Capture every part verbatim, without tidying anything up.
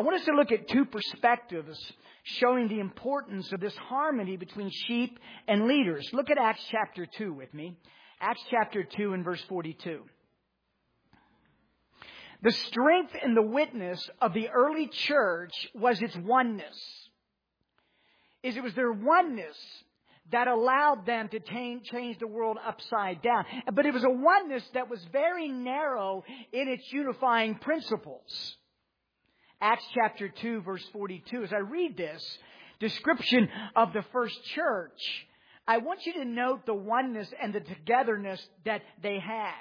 I want us to look at two perspectives showing the importance of this harmony between sheep and leaders. Look at Acts chapter two with me. Acts chapter two and verse forty-two. The strength and the witness of the early church was its oneness. Is it was their oneness that allowed them to change the world upside down. But it was a oneness that was very narrow in its unifying principles. Acts chapter two, verse forty-two. As I read this description of the first church, I want you to note the oneness and the togetherness that they had.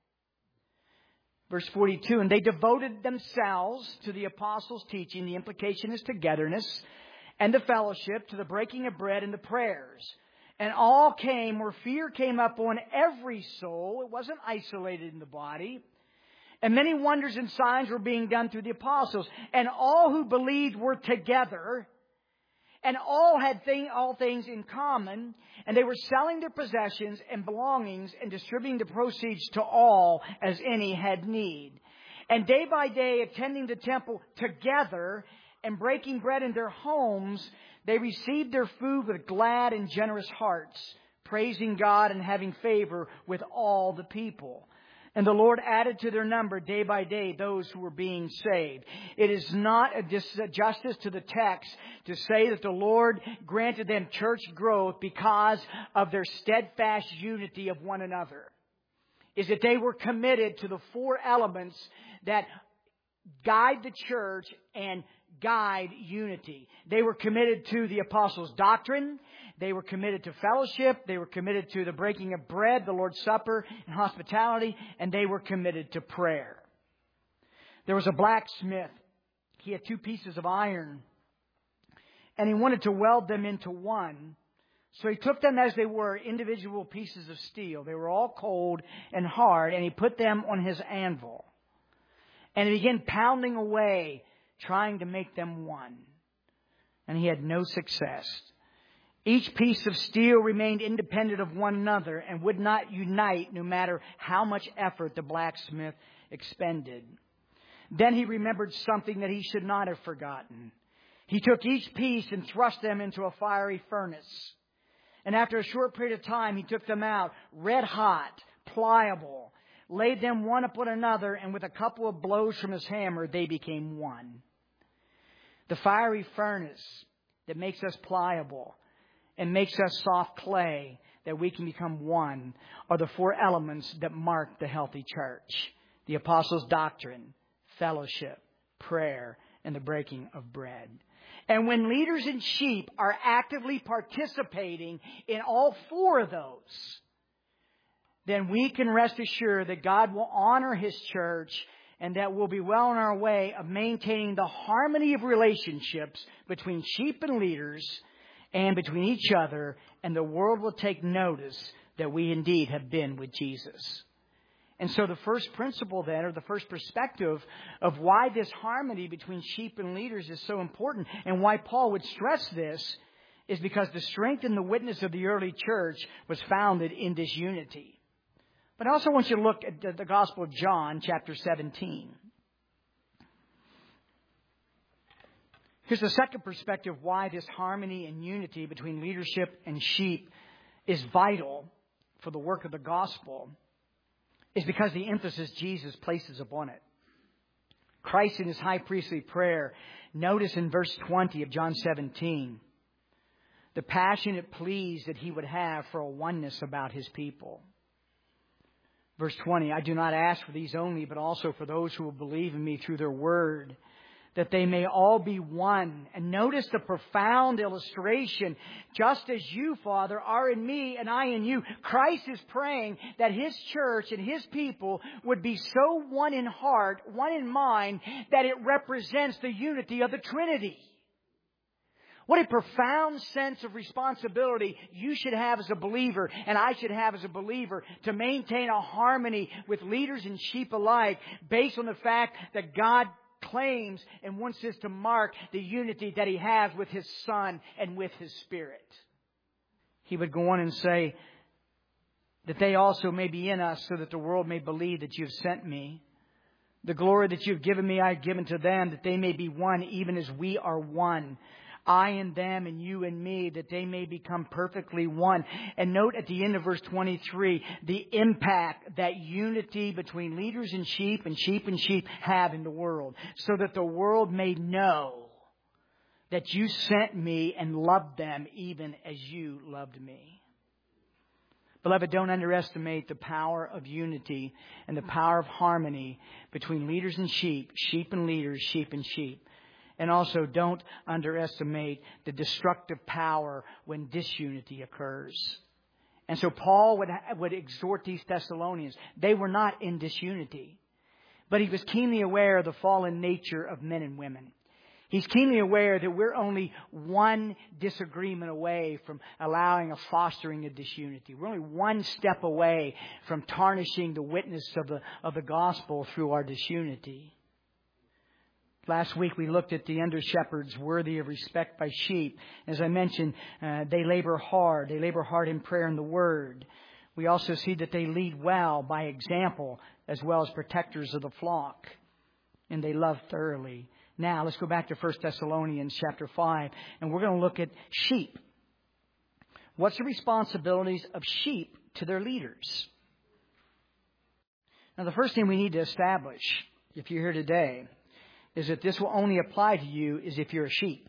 Verse forty-two, and they devoted themselves to the apostles' teaching. The implication is togetherness. And the fellowship, to the breaking of bread and the prayers. And all came where fear came up on every soul. It wasn't isolated in the body. And many wonders and signs were being done through the apostles. And all who believed were together. And all had thing, all things in common. And they were selling their possessions and belongings and distributing the proceeds to all as any had need. And day by day, attending the temple together and breaking bread in their homes, they received their food with glad and generous hearts, praising God and having favor with all the people. And the Lord added to their number day by day those who were being saved. It is not a disjustice to the text to say that the Lord granted them church growth because of their steadfast unity of one another. Is that they were committed to the four elements that guide the church and guide unity. They were committed to the apostles' doctrine. They were committed to fellowship. They were committed to the breaking of bread, the Lord's Supper, and hospitality. And they were committed to prayer. There was a blacksmith. He had two pieces of iron. And he wanted to weld them into one. So he took them as they were, individual pieces of steel. They were all cold and hard. And he put them on his anvil. And he began pounding away, trying to make them one. And he had no success. Each piece of steel remained independent of one another and would not unite no matter how much effort the blacksmith expended. Then he remembered something that he should not have forgotten. He took each piece and thrust them into a fiery furnace. And after a short period of time, he took them out, red hot, pliable, laid them one upon another, and with a couple of blows from his hammer, they became one. The fiery furnace that makes us pliable and makes us soft clay, that we can become one, are the four elements that mark the healthy church. The apostles' doctrine, fellowship, prayer, and the breaking of bread. And when leaders and sheep are actively participating in all four of those, then we can rest assured that God will honor His church and that we'll be well on our way of maintaining the harmony of relationships between sheep and leaders and between each other, and the world will take notice that we indeed have been with Jesus. And so the first principle then, or the first perspective of why this harmony between sheep and leaders is so important and why Paul would stress this, is because the strength and the witness of the early church was founded in this unity. But I also want you to look at the Gospel of John, chapter seventeen. Here's the second perspective why this harmony and unity between leadership and sheep is vital for the work of the gospel, is because the emphasis Jesus places upon it. Christ in His high priestly prayer, notice in verse twenty of John seventeen, the passionate pleas that He would have for a oneness about His people. Verse twenty, I do not ask for these only, but also for those who will believe in Me through their word, that they may all be one. And notice the profound illustration. Just as you, Father, are in Me and I in you, Christ is praying that His church and His people would be so one in heart, one in mind, that it represents the unity of the Trinity. What a profound sense of responsibility you should have as a believer, and I should have as a believer, to maintain a harmony with leaders and sheep alike, based on the fact that God claims and wants this to mark the unity that He has with His Son and with His Spirit. He would go on and say that they also may be in us, so that the world may believe that You have sent Me. The glory that you've given me, I've given to them, that they may be one, even as we are one. I and them and you and me, that they may become perfectly one. And note at the end of verse twenty-three, the impact that unity between leaders and sheep and sheep and sheep have in the world. So that the world may know that you sent me and loved them even as you loved me. Beloved, don't underestimate the power of unity and the power of harmony between leaders and sheep, sheep and leaders, sheep and sheep. And also don't underestimate the destructive power when disunity occurs. And so Paul would, would exhort these Thessalonians. They were not in disunity, but he was keenly aware of the fallen nature of men and women. He's keenly aware that we're only one disagreement away from allowing a fostering of disunity. We're only one step away from tarnishing the witness of the, of the gospel through our disunity. Last week we looked at the under-shepherds worthy of respect by sheep. As I mentioned, uh, they labor hard. They labor hard in prayer and the word. We also see that they lead well by example as well as protectors of the flock. And they love thoroughly. Now let's go back to First Thessalonians chapter five. And we're going to look at sheep. What's the responsibilities of sheep to their leaders? Now the first thing we need to establish, if you're here today, is that this will only apply to you is if you're a sheep.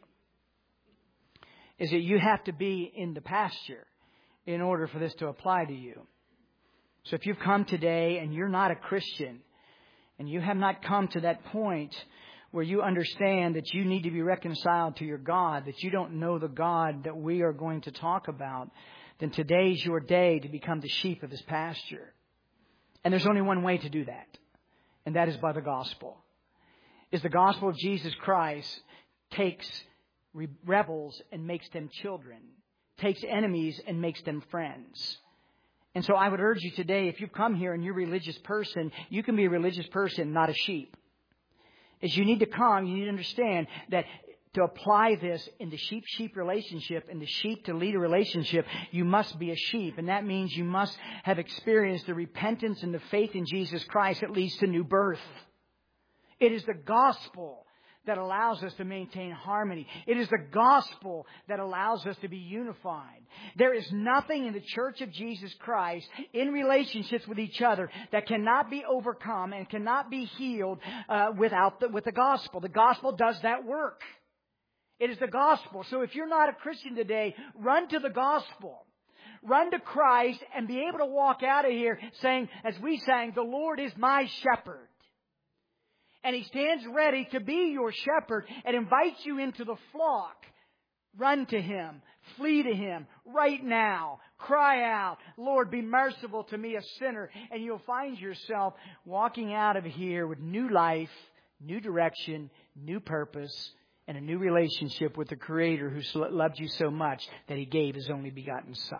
Is that you have to be in the pasture in order for this to apply to you. So if you've come today and you're not a Christian, and you have not come to that point where you understand that you need to be reconciled to your God, that you don't know the God that we are going to talk about, then today's your day to become the sheep of His pasture. And there's only one way to do that, and that is by the gospel. Is the gospel of Jesus Christ takes rebels and makes them children, takes enemies and makes them friends. And so I would urge you today, if you've come here and you're a religious person, you can be a religious person, not a sheep. As you need to come, you need to understand that to apply this in the sheep-sheep relationship, in the sheep-to-leader relationship, you must be a sheep. And that means you must have experienced the repentance and the faith in Jesus Christ that leads to new birth. It is the gospel that allows us to maintain harmony. It is the gospel that allows us to be unified. There is nothing in the church of Jesus Christ in relationships with each other that cannot be overcome and cannot be healed uh, without the, with the gospel. The gospel does that work. It is the gospel. So if you're not a Christian today, run to the gospel. Run to Christ and be able to walk out of here saying, as we sang, the Lord is my shepherd. And He stands ready to be your shepherd and invites you into the flock. Run to Him. Flee to Him right now. Cry out, Lord, be merciful to me, a sinner. And you'll find yourself walking out of here with new life, new direction, new purpose, and a new relationship with the Creator who loved you so much that He gave His only begotten Son.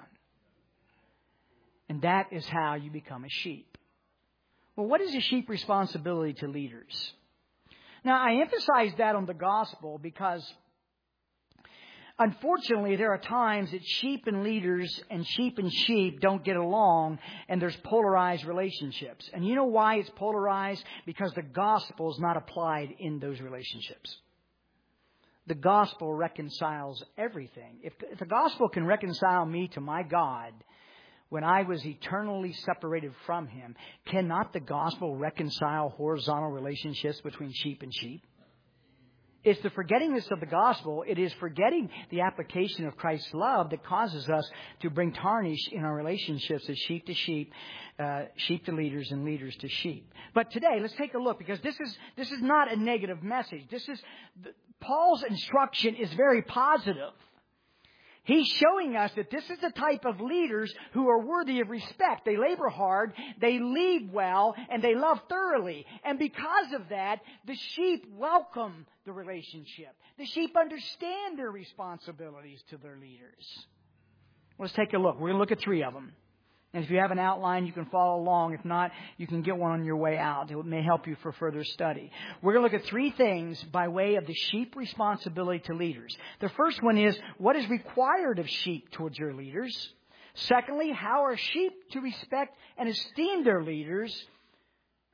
And that is how you become a sheep. Well, what is a sheep responsibility to leaders? Now, I emphasize that on the gospel because, unfortunately, there are times that sheep and leaders and sheep and sheep don't get along, and there's polarized relationships. And you know why it's polarized? Because the gospel is not applied in those relationships. The gospel reconciles everything. If, if the gospel can reconcile me to my God when I was eternally separated from Him, cannot the gospel reconcile horizontal relationships between sheep and sheep? It's the forgettingness of the gospel. It is forgetting the application of Christ's love that causes us to bring tarnish in our relationships as sheep to sheep, uh, sheep to leaders, and leaders to sheep. But today, let's take a look, because this is this is not a negative message. This is Paul's instruction is very positive. He's showing us that this is the type of leaders who are worthy of respect. They labor hard, they lead well, and they love thoroughly. And because of that, the sheep welcome the relationship. The sheep understand their responsibilities to their leaders. Let's take a look. We're going to look at three of them. And if you have an outline, you can follow along. If not, you can get one on your way out. It may help you for further study. We're going to look at three things by way of the sheep responsibility to leaders. The first one is, what is required of sheep towards your leaders? Secondly, how are sheep to respect and esteem their leaders?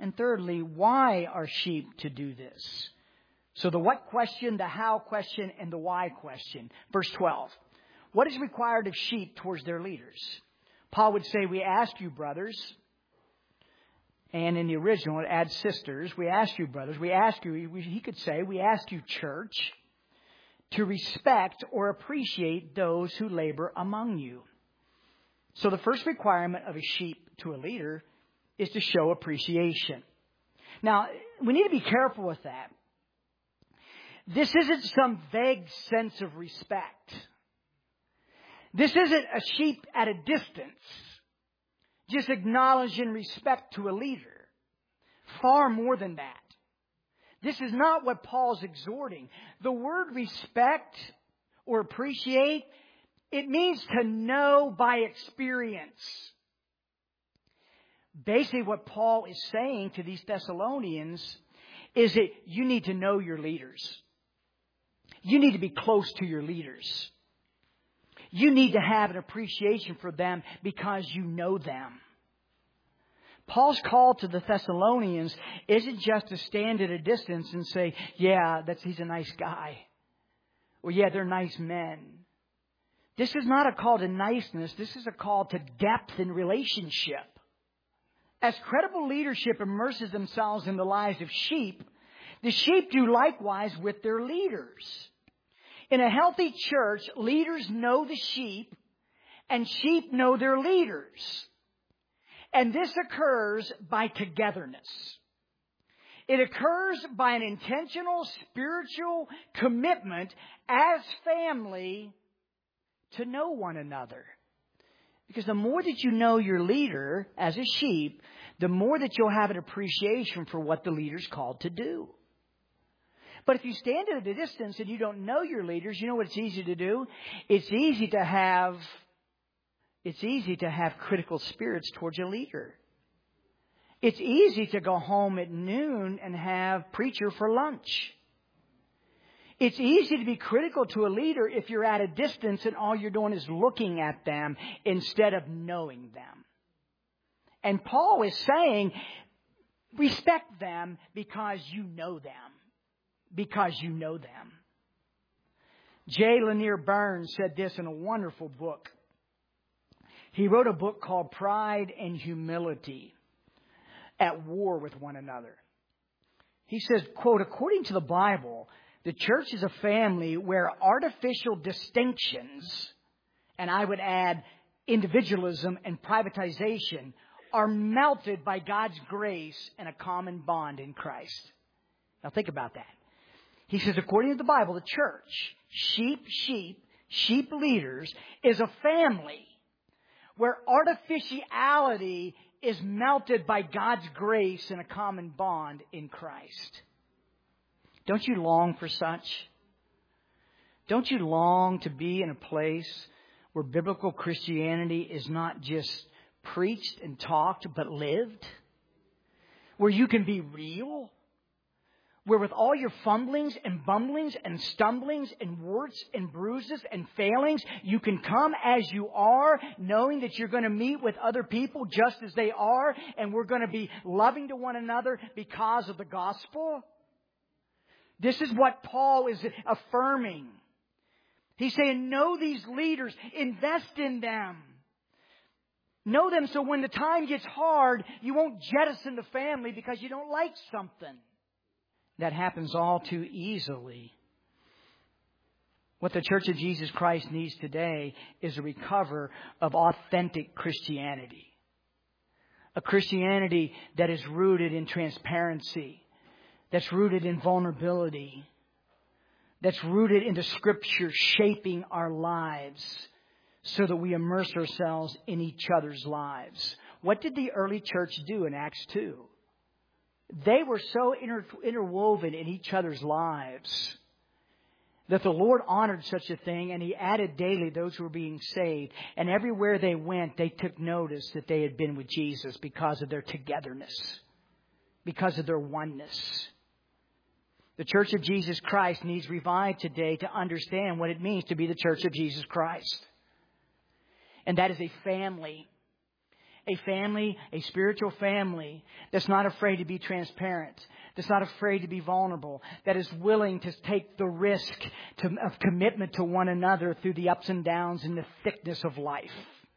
And thirdly, why are sheep to do this? So the what question, the how question, and the why question. Verse twelve. What is required of sheep towards their leaders? Paul would say, we ask you, brothers. And in the original, it adds sisters. We ask you, brothers. We ask you, he could say, we ask you, church, to respect or appreciate those who labor among you. So the first requirement of a sheep to a leader is to show appreciation. Now, we need to be careful with that. This isn't some vague sense of respect. This isn't a sheep at a distance, just acknowledging respect to a leader. Far more than that. This is not what Paul's exhorting. The word respect or appreciate, it means to know by experience. Basically, what Paul is saying to these Thessalonians is that you need to know your leaders. You need to be close to your leaders. You need to have an appreciation for them because you know them. Paul's call to the Thessalonians isn't just to stand at a distance and say, yeah, that's he's a nice guy. Or yeah, they're nice men. This is not a call to niceness. This is a call to depth in relationship. As credible leadership immerses themselves in the lives of sheep, the sheep do likewise with their leaders. In a healthy church, leaders know the sheep and sheep know their leaders. And this occurs by togetherness. It occurs by an intentional spiritual commitment as family to know one another. Because the more that you know your leader as a sheep, the more that you'll have an appreciation for what the leader's called to do. But if you stand at a distance and you don't know your leaders, you know what it's easy to do? It's easy to have, it's easy to have critical spirits towards a leader. It's easy to go home at noon and have preacher for lunch. It's easy to be critical to a leader if you're at a distance and all you're doing is looking at them instead of knowing them. And Paul is saying, respect them because you know them. Because you know them. J. Lanier Burns said this in a wonderful book. He wrote a book called Pride and Humility at War with One Another. He says, quote, according to the Bible, the church is a family where artificial distinctions, and I would add individualism and privatization, are melted by God's grace and a common bond in Christ. Now think about that. He says, according to the Bible, the church, sheep, sheep, sheep leaders, is a family where artificiality is melted by God's grace and a common bond in Christ. Don't you long for such? Don't you long to be in a place where biblical Christianity is not just preached and talked, but lived? Where you can be real? Where with all your fumblings and bumblings and stumblings and warts and bruises and failings, you can come as you are, knowing that you're going to meet with other people just as they are, and we're going to be loving to one another because of the gospel? This is what Paul is affirming. He's saying, know these leaders, invest in them. Know them so when the time gets hard, you won't jettison the family because you don't like something. That happens all too easily. What the Church of Jesus Christ needs today is a recover of authentic Christianity. A Christianity that is rooted in transparency, that's rooted in vulnerability, that's rooted in the Scripture shaping our lives so that we immerse ourselves in each other's lives. What did the early church do in Acts two? They were so inter- interwoven in each other's lives that the Lord honored such a thing, and He added daily those who were being saved. And everywhere they went, they took notice that they had been with Jesus because of their togetherness, because of their oneness. The Church of Jesus Christ needs revived today to understand what it means to be the Church of Jesus Christ. And that is a family. A family, a spiritual family that's not afraid to be transparent, that's not afraid to be vulnerable, that is willing to take the risk to, of commitment to one another through the ups and downs and the thickness of life.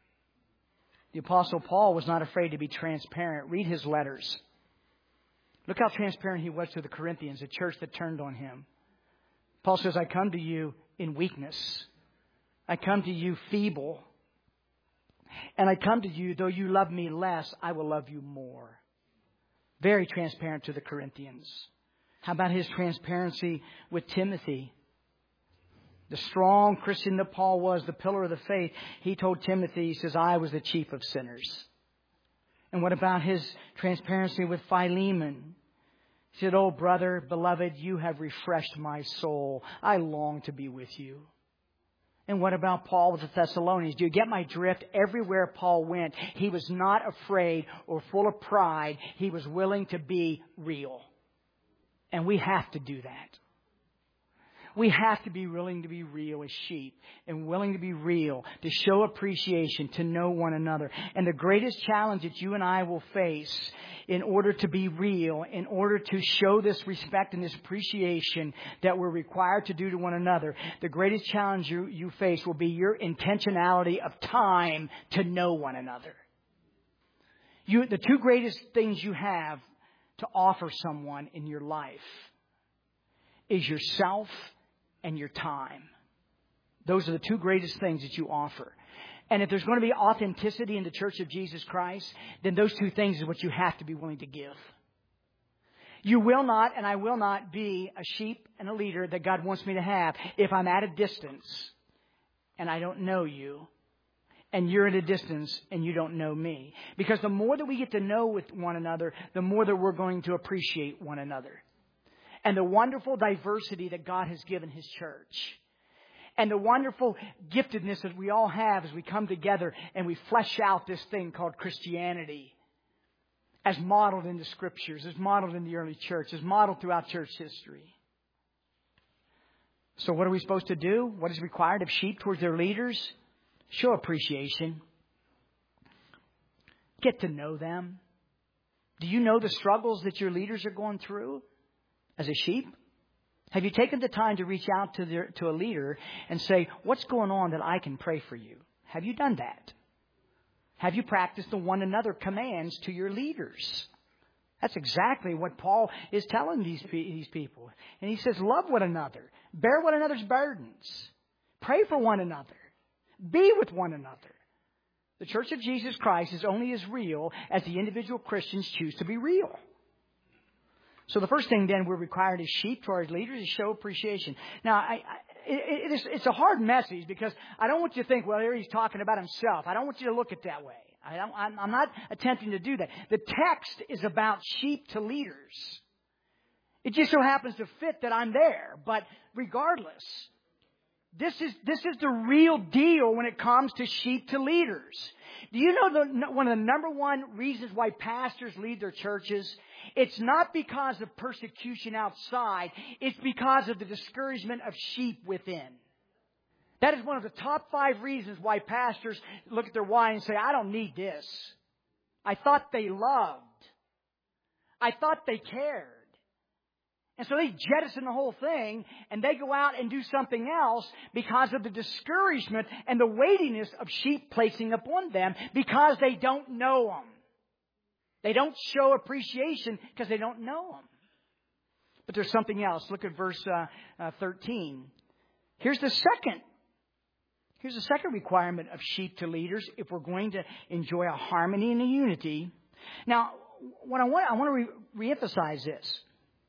The Apostle Paul was not afraid to be transparent. Read his letters. Look how transparent he was to the Corinthians, a church that turned on him. Paul says, I come to you in weakness. I come to you feeble. And I come to you, though you love me less, I will love you more. Very transparent to the Corinthians. How about his transparency with Timothy? The strong Christian that Paul was, the pillar of the faith, he told Timothy, he says, I was the chief of sinners. And what about his transparency with Philemon? He said, oh, brother, beloved, you have refreshed my soul. I long to be with you. And what about Paul with the Thessalonians? Do you get my drift? Everywhere Paul went, he was not afraid or full of pride. He was willing to be real. And we have to do that. We have to be willing to be real as sheep and willing to be real, to show appreciation, to know one another. And the greatest challenge that you and I will face in order to be real, in order to show this respect and this appreciation that we're required to do to one another, the greatest challenge you, you face will be your intentionality of time to know one another. You, the two greatest things you have to offer someone in your life is yourself and your time. Those are the two greatest things that you offer. And if there's going to be authenticity in the Church of Jesus Christ, then those two things is what you have to be willing to give. You will not, and I will not be a sheep and a leader that God wants me to have if I'm at a distance and I don't know you, and you're at a distance and you don't know me. Because the more that we get to know with one another, the more that we're going to appreciate one another. And the wonderful diversity that God has given His church. And the wonderful giftedness that we all have as we come together and we flesh out this thing called Christianity. As modeled in the Scriptures, as modeled in the early church, as modeled throughout church history. So what are we supposed to do? What is required of sheep towards their leaders? Show appreciation. Get to know them. Do you know the struggles that your leaders are going through? As a sheep? Have you taken the time to reach out to their, to a leader and say, what's going on that I can pray for you? Have you done that? Have you practiced the one another commands to your leaders? That's exactly what Paul is telling these, these people. And he says, love one another. Bear one another's burdens. Pray for one another. Be with one another. The Church of Jesus Christ is only as real as the individual Christians choose to be real. So the first thing then we're required as sheep to our leaders is show appreciation. Now, I, I, it, it is, it's a hard message because I don't want you to think, well, here he's talking about himself. I don't want you to look at it that way. I don't, I'm, I'm not attempting to do that. The text is about sheep to leaders. It just so happens to fit that I'm there. But regardless, this is this is the real deal when it comes to sheep to leaders. Do you know the, one of the number one reasons why pastors lead their churches? It's not because of persecution outside. It's because of the discouragement of sheep within. That is one of the top five reasons why pastors look at their wife and say, I don't need this. I thought they loved. I thought they cared. And so they jettison the whole thing and they go out and do something else because of the discouragement and the weightiness of sheep placing upon them because they don't know them. They don't show appreciation because they don't know them. But there's something else. Look at verse uh, uh, thirteen. Here's the second. Here's the second requirement of sheep to leaders if we're going to enjoy a harmony and a unity. Now, what I want, I want to re- reemphasize this.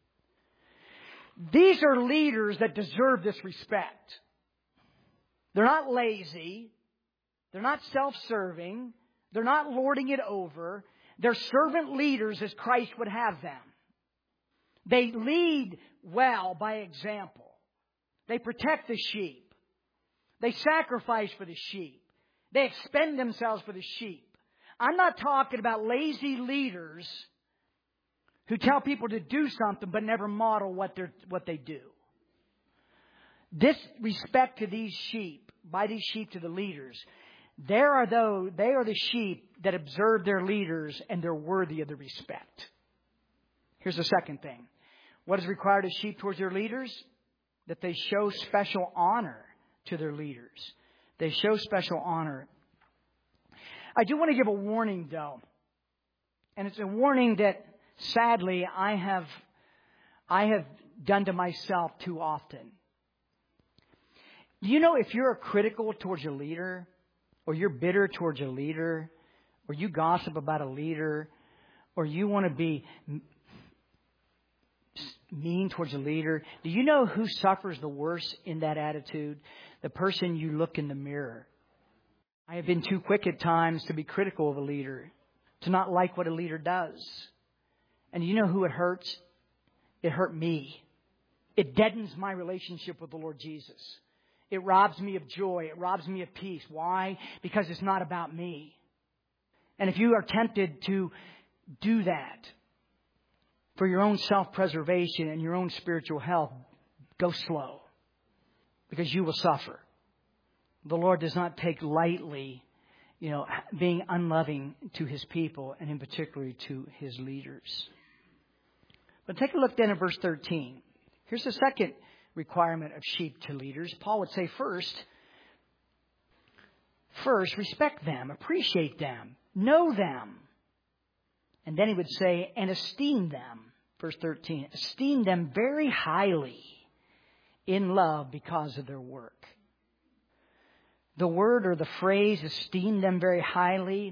These are leaders that deserve this respect. They're not lazy. They're not self-serving. They're not lording it over. They're servant leaders as Christ would have them. They lead well by example. They protect the sheep. They sacrifice for the sheep. They expend themselves for the sheep. I'm not talking about lazy leaders who tell people to do something but never model what they what they do. This respect to these sheep, by these sheep to the leaders, there are those, they are the sheep that observe their leaders and they're worthy of the respect. Here's the second thing. What is required of sheep towards their leaders? That they show special honor to their leaders. They show special honor. I do want to give a warning, though. And it's a warning that, sadly, I have, I have done to myself too often. Do you know if you're critical towards a leader, or you're bitter towards a leader, or you gossip about a leader, or you want to be mean towards a leader, do you know who suffers the worst in that attitude? The person you look in the mirror. I have been too quick at times to be critical of a leader, to not like what a leader does. And you know who it hurts? It hurt me. It deadens my relationship with the Lord Jesus. It robs me of joy. It robs me of peace. Why? Because it's not about me. And if you are tempted to do that for your own self-preservation and your own spiritual health, go slow, because you will suffer. The Lord does not take lightly, you know, being unloving to His people, and in particular to His leaders. But take a look then at verse thirteen. Here's the second requirement of sheep to leaders. Paul would say first, first, respect them, appreciate them, know them. And then he would say, and esteem them. Verse thirteen, esteem them very highly in love because of their work. The word or the phrase, esteem them very highly,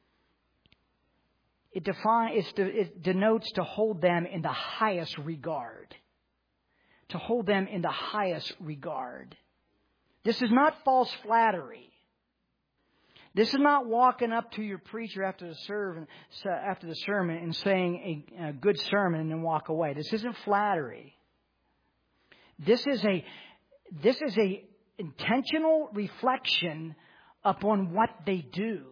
it, define, it denotes to hold them in the highest regard. To hold them in the highest regard. This is not false flattery. This is not walking up to your preacher after the sermon, after the sermon and saying a, a good sermon and then walk away. This isn't flattery. This is a this is a intentional reflection upon what they do.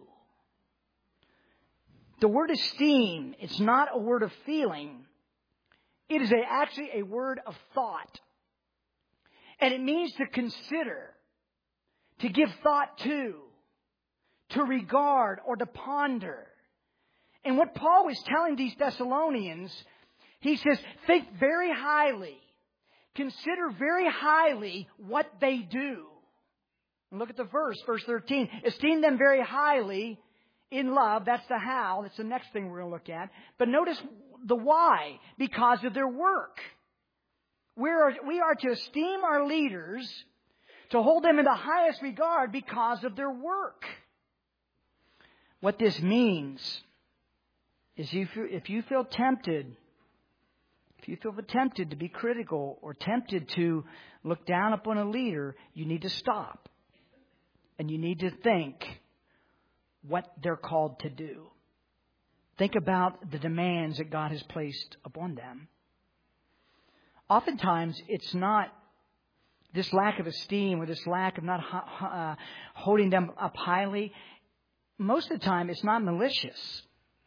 The word esteem, it's not a word of feeling. It is a, actually a word of thought. And it means to consider, to give thought to, to regard or to ponder. And what Paul was telling these Thessalonians, he says, think very highly. Consider very highly what they do. And look at the verse, verse thirteen. Esteem them very highly in love. That's the how. That's the next thing we're going to look at. But notice the why. Because of their work. We are, we are to esteem our leaders, to hold them in the highest regard because of their work. What this means is if you, if you feel tempted, if you feel tempted to be critical or tempted to look down upon a leader, you need to stop. And you need to think what they're called to do. Think about the demands that God has placed upon them. Oftentimes, it's not this lack of esteem or this lack of not uh, holding them up highly. Most of the time, it's not malicious.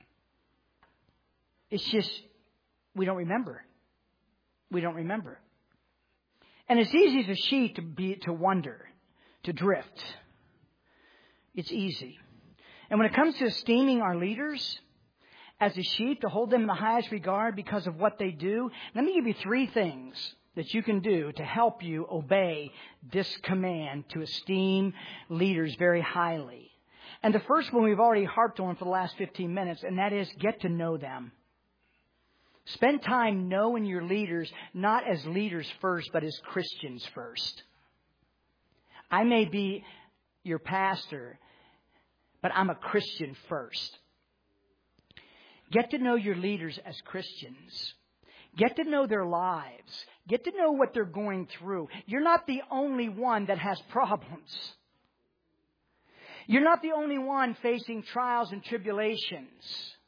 It's just we don't remember. We don't remember. And it's easy as a sheep to be to wander, to drift. It's easy. And when it comes to esteeming our leaders as a sheep, to hold them in the highest regard because of what they do, let me give you three things that you can do to help you obey this command to esteem leaders very highly. And the first one we've already harped on for the last fifteen minutes, and that is get to know them. Spend time knowing your leaders, not as leaders first, but as Christians first. I may be your pastor, but I'm a Christian first. Get to know your leaders as Christians. Get to know their lives. Get to know what they're going through. You're not the only one that has problems. You're not the only one facing trials and tribulations.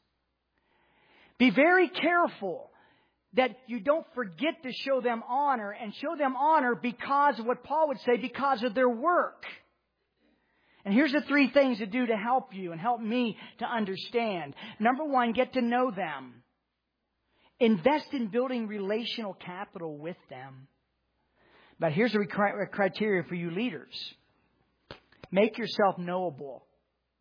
Be very careful that you don't forget to show them honor, and show them honor because of what Paul would say, because of their work. And here's the three things to do to help you and help me to understand. Number one, get to know them. Invest in building relational capital with them. But here's the criteria for you leaders. Make yourself knowable.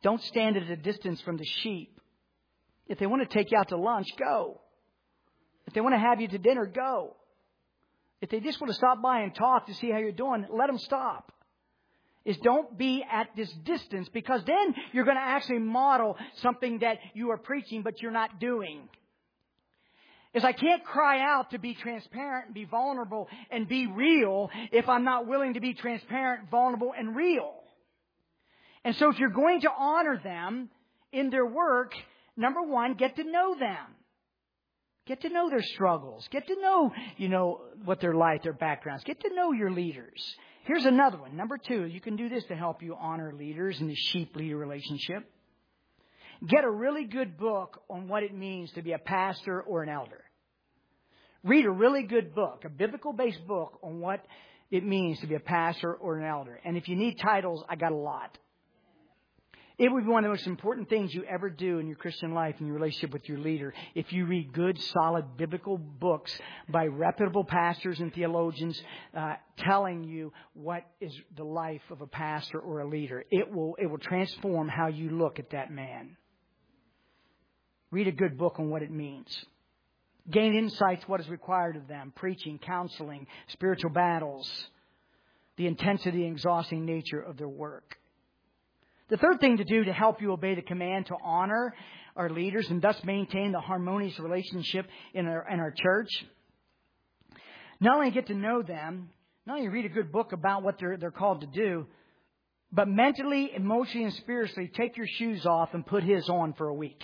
Don't stand at a distance from the sheep. If they want to take you out to lunch, go. If they want to have you to dinner, go. If they just want to stop by and talk to see how you're doing, let them stop. Is don't be at this distance, because then you're going to actually model something that you are preaching but you're not doing. Is I can't cry out to be transparent and be vulnerable and be real if I'm not willing to be transparent, vulnerable, and real. And so if you're going to honor them in their work, number one, get to know them. Get to know their struggles. Get to know, you know, what they're like, their backgrounds. Get to know your leaders. Here's another one. Number two, you can do this to help you honor leaders in the sheep-leader relationship. Get a really good book on what it means to be a pastor or an elder. Read a really good book, a biblical-based book on what it means to be a pastor or an elder. And if you need titles, I got a lot. It would be one of the most important things you ever do in your Christian life, in your relationship with your leader, if you read good, solid biblical books by reputable pastors and theologians uh, telling you what is the life of a pastor or a leader. It will, it will transform how you look at that man. Read a good book on what it means. Gain insights what is required of them. Preaching, counseling, spiritual battles, the intensity and exhausting nature of their work. The third thing to do to help you obey the command to honor our leaders and thus maintain the harmonious relationship in our, in our church, not only get to know them, not only read a good book about what they're, they're called to do, but mentally, emotionally, and spiritually take your shoes off and put his on for a week.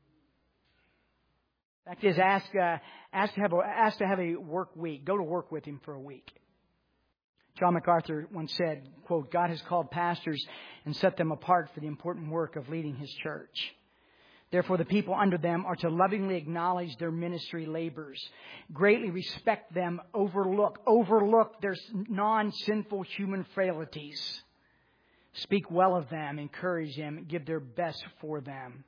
In fact, is ask, uh, ask, to have a, ask to have a work week. Go to work with him for a week. John MacArthur once said, quote, God has called pastors and set them apart for the important work of leading his church. Therefore, the people under them are to lovingly acknowledge their ministry labors, greatly respect them, overlook, overlook their non-sinful human frailties, speak well of them, encourage them, give their best for them.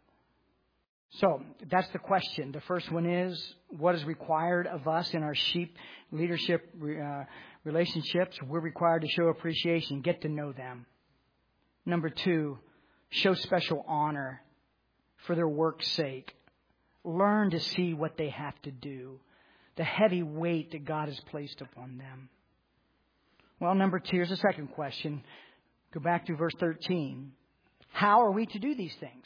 So that's the question. The first one is, what is required of us in our sheep leadership uh, relationships? We're required to show appreciation, get to know them. Number two, show special honor for their work's sake. Learn to see what they have to do, the heavy weight that God has placed upon them. Well, number two, here's the second question. Go back to verse thirteen. How are we to do these things?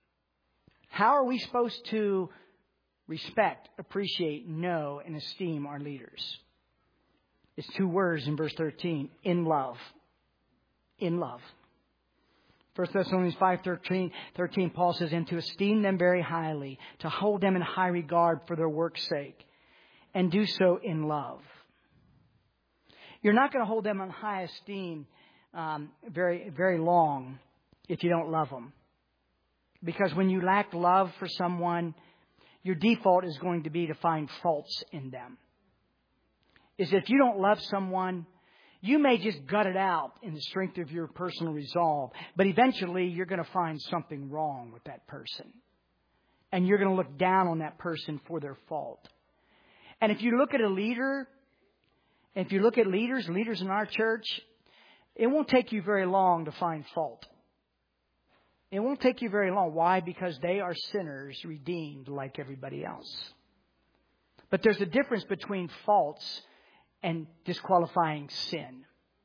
How are we supposed to respect, appreciate, know, and esteem our leaders? It's two words in verse thirteen. In love. In love. First Thessalonians five thirteen, thirteen, Paul says, and to esteem them very highly, to hold them in high regard for their work's sake, and do so in love. You're not going to hold them in high esteem um, very, very long if you don't love them. Because when you lack love for someone, your default is going to be to find faults in them. Is if you don't love someone, you may just gut it out in the strength of your personal resolve. But eventually you're going to find something wrong with that person. And you're going to look down on that person for their fault. And if you look at a leader, if you look at leaders, leaders in our church, it won't take you very long to find fault. It won't take you very long. Why? Because they are sinners redeemed like everybody else. But there's a difference between faults and disqualifying sin.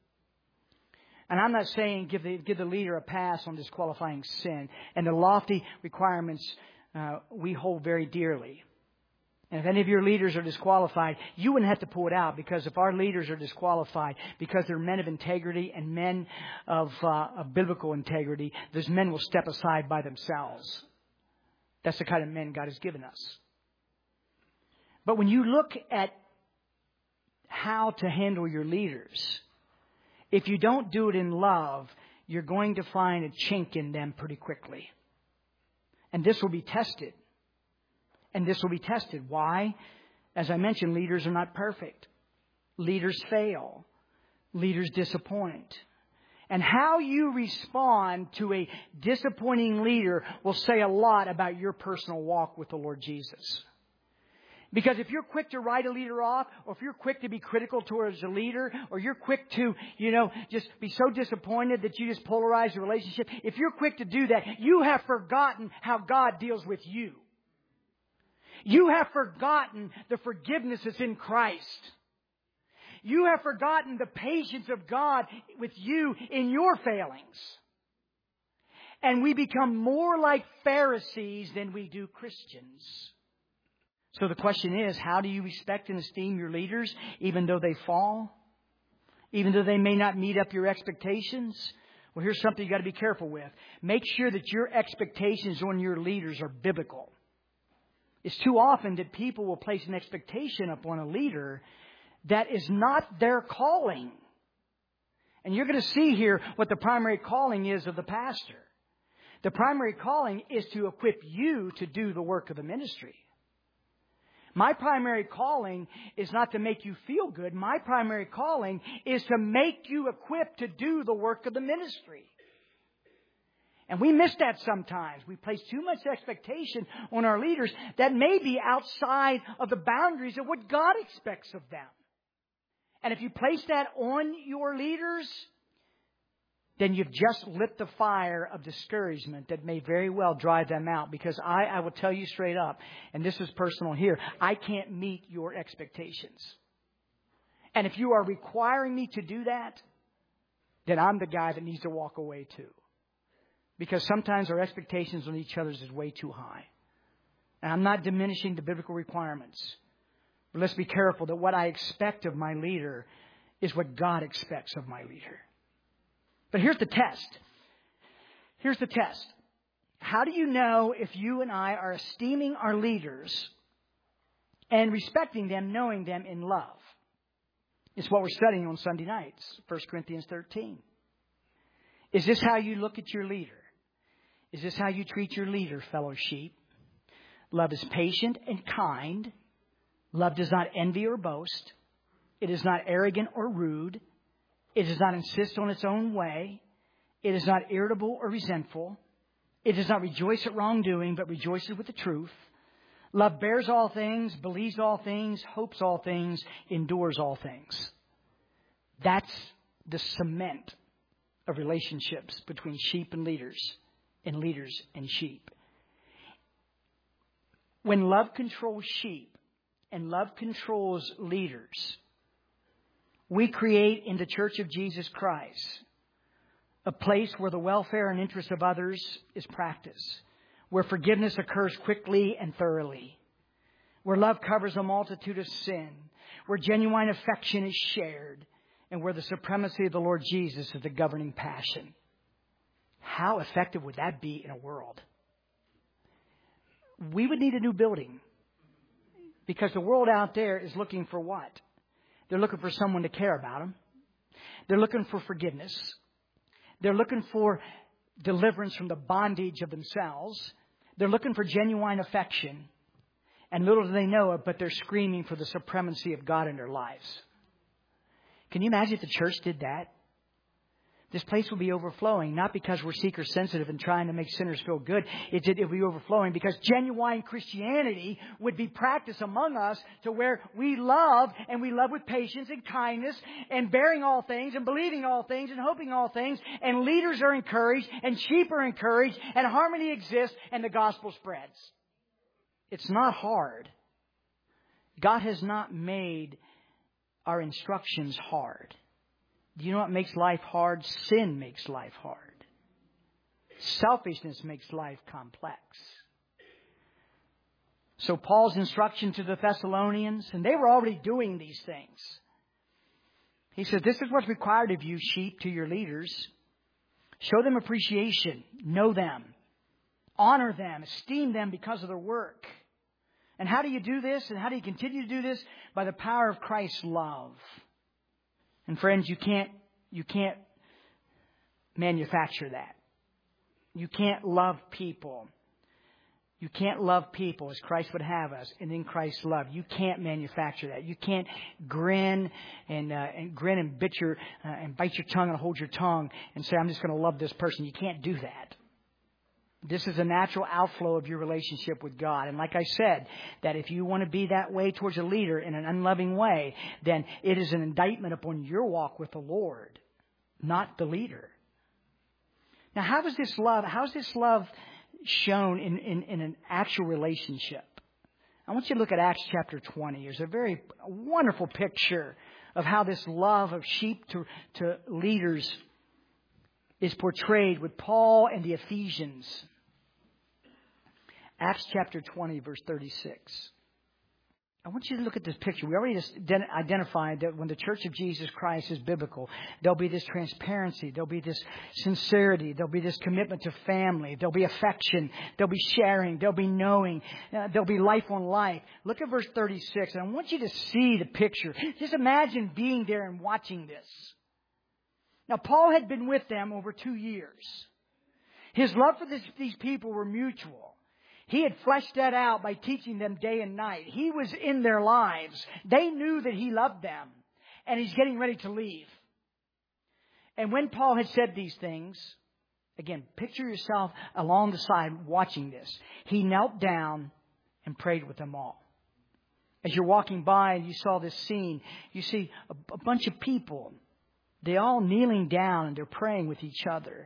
And I'm not saying give the, give the leader a pass on disqualifying sin. And the lofty requirements uh, we hold very dearly. And if any of your leaders are disqualified, you wouldn't have to pull it out, because if our leaders are disqualified because they're men of integrity and men of, uh, of biblical integrity, those men will step aside by themselves. That's the kind of men God has given us. But when you look at how to handle your leaders, if you don't do it in love, you're going to find a chink in them pretty quickly. And this will be tested. And this will be tested. Why? As I mentioned, leaders are not perfect. Leaders fail. Leaders disappoint. And how you respond to a disappointing leader will say a lot about your personal walk with the Lord Jesus. Because if you're quick to write a leader off, or if you're quick to be critical towards a leader, or you're quick to, you know, just be so disappointed that you just polarize the relationship, if you're quick to do that, you have forgotten how God deals with you. You have forgotten the forgiveness that's in Christ. You have forgotten the patience of God with you in your failings. And we become more like Pharisees than we do Christians. So the question is, how do you respect and esteem your leaders even though they fall? Even though they may not meet up your expectations? Well, here's something you got to be careful with. Make sure that your expectations on your leaders are biblical. It's too often that people will place an expectation upon a leader that is not their calling. And you're going to see here what the primary calling is of the pastor. The primary calling is to equip you to do the work of the ministry. My primary calling is not to make you feel good. My primary calling is to make you equipped to do the work of the ministry. And we miss that sometimes. We place too much expectation on our leaders that may be outside of the boundaries of what God expects of them. And if you place that on your leaders, then you've just lit the fire of discouragement that may very well drive them out. Because I, I will tell you straight up, and this is personal here, I can't meet your expectations. And if you are requiring me to do that, then I'm the guy that needs to walk away too. Because sometimes our expectations on each other is way too high. And I'm not diminishing the biblical requirements. But let's be careful that what I expect of my leader is what God expects of my leader. But here's the test. Here's the test. How do you know if you and I are esteeming our leaders and respecting them, knowing them in love? It's what we're studying on Sunday nights, First Corinthians thirteen. Is this how you look at your leader? Is this how you treat your leader, fellow sheep? Love is patient and kind. Love does not envy or boast. It is not arrogant or rude. It does not insist on its own way. It is not irritable or resentful. It does not rejoice at wrongdoing, but rejoices with the truth. Love bears all things, believes all things, hopes all things, endures all things. That's the cement of relationships between sheep and leaders, and leaders and sheep. When love controls sheep and love controls leaders, we create in the Church of Jesus Christ a place where the welfare and interest of others is practiced, where forgiveness occurs quickly and thoroughly, where love covers a multitude of sin, where genuine affection is shared, and where the supremacy of the Lord Jesus is the governing passion. How effective would that be in a world? We would need a new building, because the world out there is looking for what? They're looking for someone to care about them. They're looking for forgiveness. They're looking for deliverance from the bondage of themselves. They're looking for genuine affection. And little do they know it, but they're screaming for the supremacy of God in their lives. Can you imagine if the church did that? This place will be overflowing, not because we're seeker sensitive and trying to make sinners feel good. It will be overflowing because genuine Christianity would be practiced among us to where we love, and we love with patience and kindness and bearing all things and believing all things and hoping all things. And leaders are encouraged and sheep are encouraged and harmony exists and the gospel spreads. It's not hard. God has not made our instructions hard. Do you know what makes life hard? Sin makes life hard. Selfishness makes life complex. So Paul's instruction to the Thessalonians, and they were already doing these things. He says, this is what's required of you, sheep, to your leaders. Show them appreciation. Know them. Honor them. Esteem them because of their work. And how do you do this? And how do you continue to do this? By the power of Christ's love. And friends, you can't, you can't manufacture that. You can't love people. You can't love people as Christ would have us and in Christ's love. You can't manufacture that. You can't grin and, uh, and grin and bite your, uh, and bite your tongue and hold your tongue and say, I'm just going to love this person. You can't do that. This is a natural outflow of your relationship with God. And like I said, that if you want to be that way towards a leader in an unloving way, then it is an indictment upon your walk with the Lord, not the leader. Now, how is this love, how is this love shown in, in, in an actual relationship? I want you to look at Acts chapter twenty. There's a very wonderful picture of how this love of sheep to, to leaders is portrayed with Paul and the Ephesians. Acts chapter twenty, verse thirty-six. I want you to look at this picture. We already identified that when the Church of Jesus Christ is biblical, there'll be this transparency, there'll be this sincerity, there'll be this commitment to family, there'll be affection, there'll be sharing, there'll be knowing, uh, there'll be life on life. Look at verse thirty-six, and I want you to see the picture. Just imagine being there and watching this. Now, Paul had been with them over two years. His love for this, these people were mutual. He had fleshed that out by teaching them day and night. He was in their lives. They knew that he loved them. And he's getting ready to leave. And when Paul had said these things, again, picture yourself along the side watching this. He knelt down and prayed with them all. As you're walking by and you saw this scene, you see a, a bunch of people. They all kneeling down and they're praying with each other.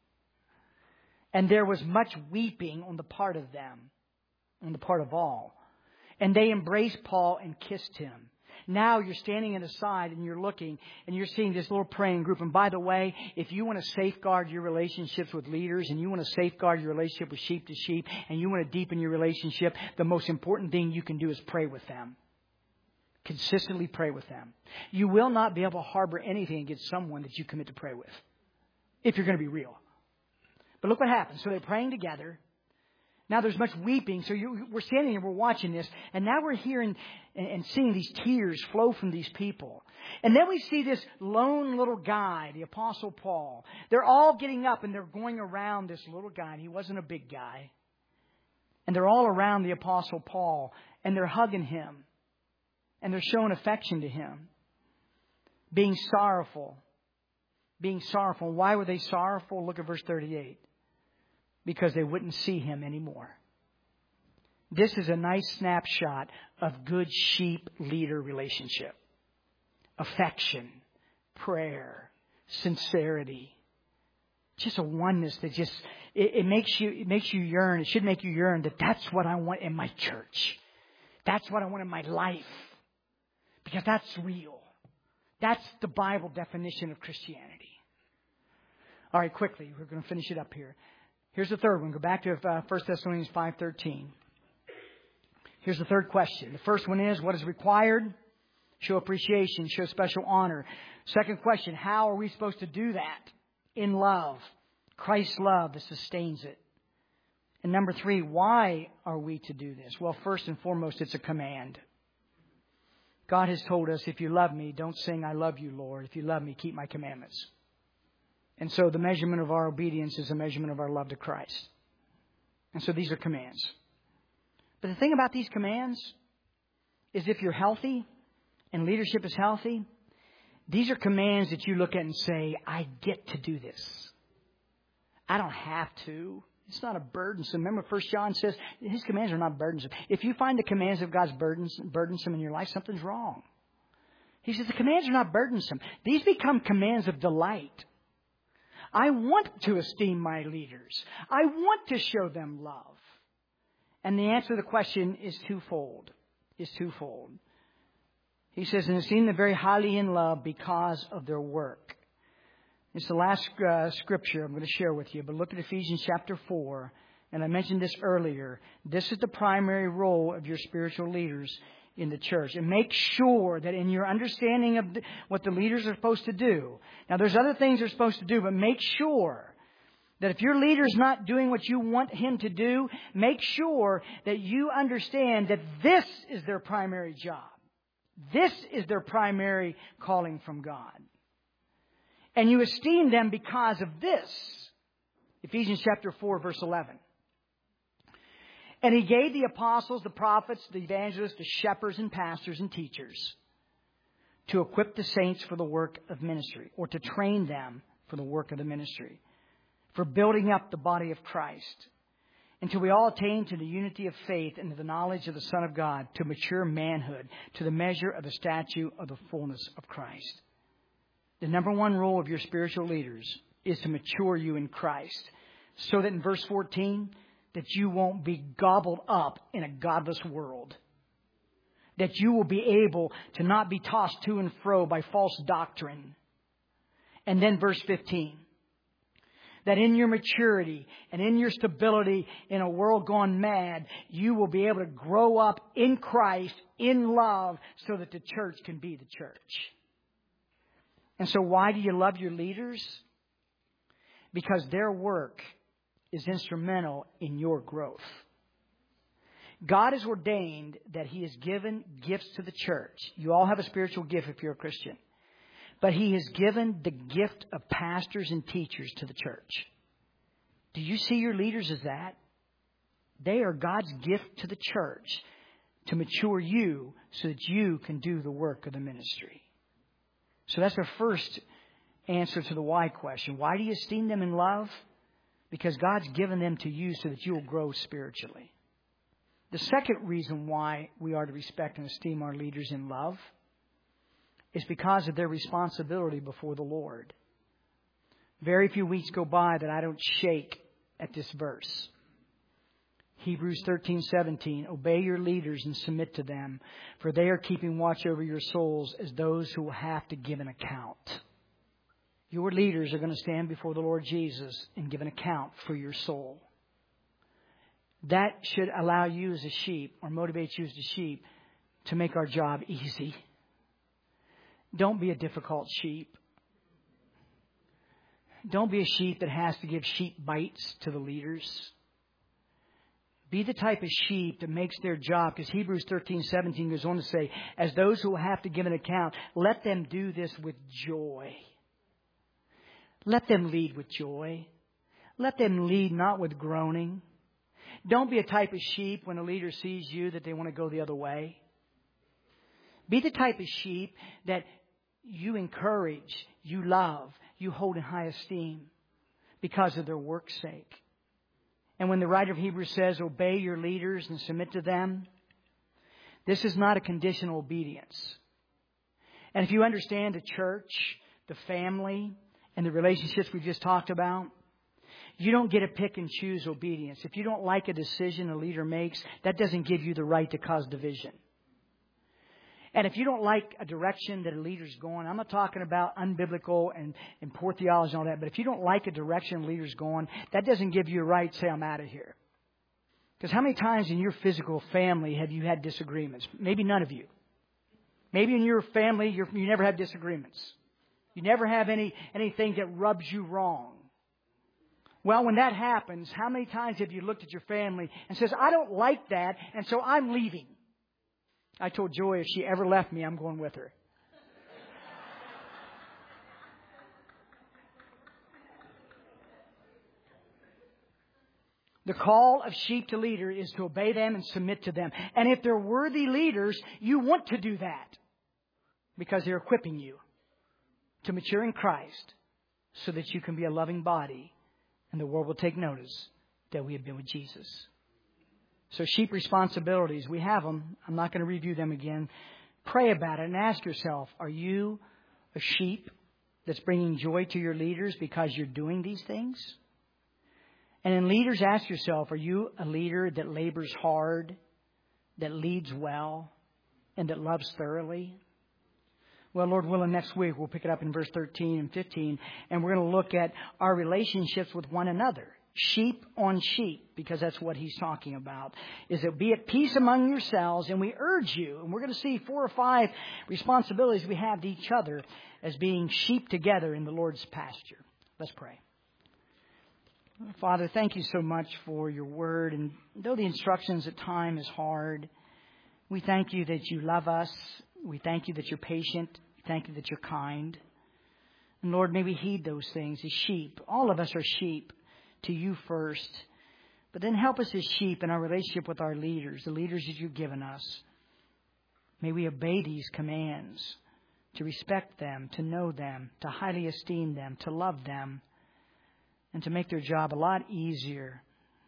And there was much weeping on the part of them, on the part of all. And they embraced Paul and kissed him. Now you're standing at the side and you're looking and you're seeing this little praying group. And by the way, if you want to safeguard your relationships with leaders and you want to safeguard your relationship with sheep to sheep and you want to deepen your relationship, the most important thing you can do is pray with them. Consistently pray with them. You will not be able to harbor anything against someone that you commit to pray with, if you're going to be real. But look what happens. So they're praying together. Now there's much weeping. So you, we're standing here, we're watching this. And now we're hearing and, and seeing these tears flow from these people. And then we see this lone little guy, the Apostle Paul. They're all getting up and they're going around this little guy. And he wasn't a big guy. And they're all around the Apostle Paul. And they're hugging him. And they're showing affection to him. Being sorrowful. Being sorrowful. Why were they sorrowful? Look at verse thirty-eight. Because they wouldn't see him anymore. This is a nice snapshot of good sheep leader relationship. Affection, prayer, sincerity. Just a oneness that just, it, it makes you, it makes you yearn. It should make you yearn that that's what I want in my church. That's what I want in my life. Because that's real. That's the Bible definition of Christianity. All right, quickly, we're going to finish it up here. Here's the third one. Go back to uh, First Thessalonians five thirteen. Here's the third question. The first one is, what is required? Show appreciation, show special honor. Second question, how are we supposed to do that? In love. Christ's love that sustains it. And number three, why are we to do this? Well, first and foremost, it's a command. God has told us, if you love me, don't sing, I love you, Lord. If you love me, keep my commandments. And so the measurement of our obedience is a measurement of our love to Christ. And so these are commands. But the thing about these commands is if you're healthy and leadership is healthy, these are commands that you look at and say, I get to do this. I don't have to. It's not a burdensome. Remember, First John says his commands are not burdensome. If you find the commands of God's burdensome in your life, something's wrong. He says the commands are not burdensome. These become commands of delight. I want to esteem my leaders. I want to show them love. And the answer to the question is twofold. Is twofold. He says, and esteem them very highly in love because of their work. It's the last uh, scripture I'm going to share with you. But look at Ephesians chapter four. And I mentioned this earlier. This is the primary role of your spiritual leaders in the church. And make sure that in your understanding of the, what the leaders are supposed to do. Now, there's other things they're supposed to do, but make sure that if your leader's not doing what you want him to do, make sure that you understand that this is their primary job. This is their primary calling from God. And you esteem them because of this. Ephesians chapter four, verse eleven. And he gave the apostles, the prophets, the evangelists, the shepherds and pastors and teachers to equip the saints for the work of ministry, or to train them for the work of the ministry, for building up the body of Christ, until we all attain to the unity of faith and to the knowledge of the Son of God, to mature manhood, to the measure of the stature of the fullness of Christ. The number one role of your spiritual leaders is to mature you in Christ, so that in verse fourteen, that you won't be gobbled up in a godless world. That you will be able to not be tossed to and fro by false doctrine. And then verse fifteen. That in your maturity and in your stability in a world gone mad, you will be able to grow up in Christ, in love, so that the church can be the church. And so why do you love your leaders? Because their work is instrumental in your growth. God has ordained that He has given gifts to the church. You all have a spiritual gift if you're a Christian. But He has given the gift of pastors and teachers to the church. Do you see your leaders as that? They are God's gift to the church to mature you so that you can do the work of the ministry. So that's our first answer to the why question. Why do you esteem them in love? Because God's given them to you so that you will grow spiritually. The second reason why we are to respect and esteem our leaders in love is because of their responsibility before the Lord. Very few weeks go by that I don't shake at this verse. Hebrews thirteen seventeen. Obey your leaders and submit to them, for they are keeping watch over your souls as those who will have to give an account. Your leaders are going to stand before the Lord Jesus and give an account for your soul. That should allow you as a sheep, or motivate you as a sheep, to make our job easy. Don't be a difficult sheep. Don't be a sheep that has to give sheep bites to the leaders. Be the type of sheep that makes their job, because Hebrews thirteen seventeen goes on to say, as those who will have to give an account, let them do this with joy. Let them lead with joy. Let them lead not with groaning. Don't be a type of sheep when a leader sees you that they want to go the other way. Be the type of sheep that you encourage, you love, you hold in high esteem because of their work's sake. And when the writer of Hebrews says, obey your leaders and submit to them, this is not a conditional obedience. And if you understand the church, the family, and the relationships we just talked about, you don't get to pick and choose obedience. If you don't like a decision a leader makes, that doesn't give you the right to cause division. And if you don't like a direction that a leader's going, I'm not talking about unbiblical and, and poor theology and all that, but if you don't like a direction a leader's going, that doesn't give you a right to say, I'm out of here. Because how many times in your physical family have you had disagreements? Maybe none of you. Maybe in your family, you're, you never have disagreements. You never have any anything that rubs you wrong. Well, when that happens, how many times have you looked at your family and says, I don't like that, and so I'm leaving? I told Joy if she ever left me, I'm going with her. The call of sheep to leader is to obey them and submit to them. And if they're worthy leaders, you want to do that because they're equipping you to mature in Christ so that you can be a loving body and the world will take notice that we have been with Jesus. So sheep responsibilities, we have them. I'm not going to review them again. Pray about it and ask yourself, are you a sheep that's bringing joy to your leaders because you're doing these things? And in leaders, ask yourself, are you a leader that labors hard, that leads well, and that loves thoroughly? Well, Lord willing, next week we'll pick it up in verse thirteen and fifteen, and we're going to look at our relationships with one another. Sheep on sheep, because that's what he's talking about. Is it be at peace among yourselves, and we urge you, and we're going to see four or five responsibilities we have to each other as being sheep together in the Lord's pasture. Let's pray. Father, thank you so much for your word, and though the instructions at times is hard, we thank you that you love us. We thank you that you're patient. We thank you that you're kind. And Lord, may we heed those things as sheep. All of us are sheep. To you first, but then help us as sheep in our relationship with our leaders, the leaders that you've given us. May we obey these commands, to respect them, to know them, to highly esteem them, to love them, and to make their job a lot easier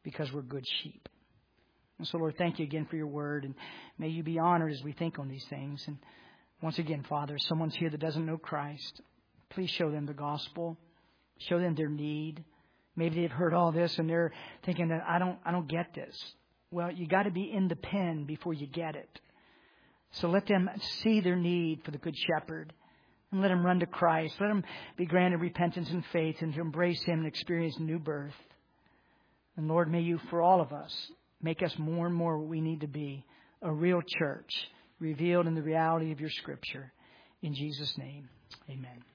because we're good sheep. And so, Lord, thank you again for your word. And may you be honored as we think on these things. And once again, Father, if someone's here that doesn't know Christ, please show them the gospel. Show them their need. Maybe they've heard all this and they're thinking that I don't, I don't get this. Well, you got to be in the pen before you get it. So let them see their need for the Good Shepherd and let them run to Christ. Let them be granted repentance and faith and to embrace Him and experience new birth. And Lord, may you, for all of us, make us more and more what we need to be, a real church revealed in the reality of your Scripture. In Jesus' name, amen.